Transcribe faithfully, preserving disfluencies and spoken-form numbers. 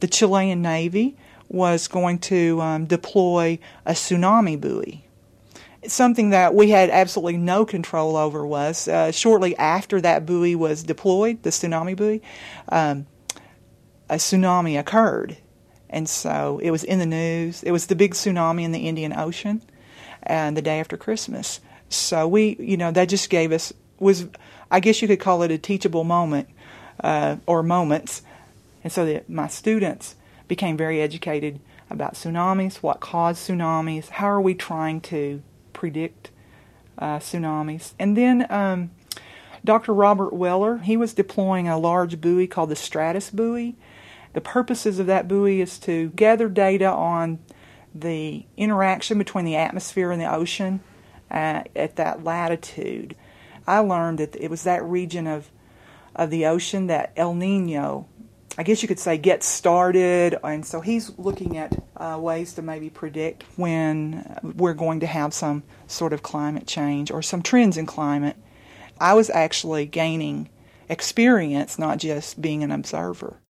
the Chilean Navy was going to um, deploy a tsunami buoy. Something that we had absolutely no control over was, uh, shortly after that buoy was deployed, the tsunami buoy, um, a tsunami occurred. And so it was in the news. It was the big tsunami in the Indian Ocean, and the day after Christmas. So we, you know, that just gave us, was, I guess you could call it a teachable moment, uh, or moments. And so that my students became very educated about tsunamis, what caused tsunamis, how are we trying to predict uh, tsunamis. And then um, Doctor Robert Weller, he was deploying a large buoy called the Stratus buoy. The purposes of that buoy is to gather data on the interaction between the atmosphere and the ocean uh, at that latitude. I learned that it was that region of of the ocean that El Nino, I guess you could say, gets started, and so he's looking at uh, ways to maybe predict when we're going to have some sort of climate change or some trends in climate. I was actually gaining experience, not just being an observer.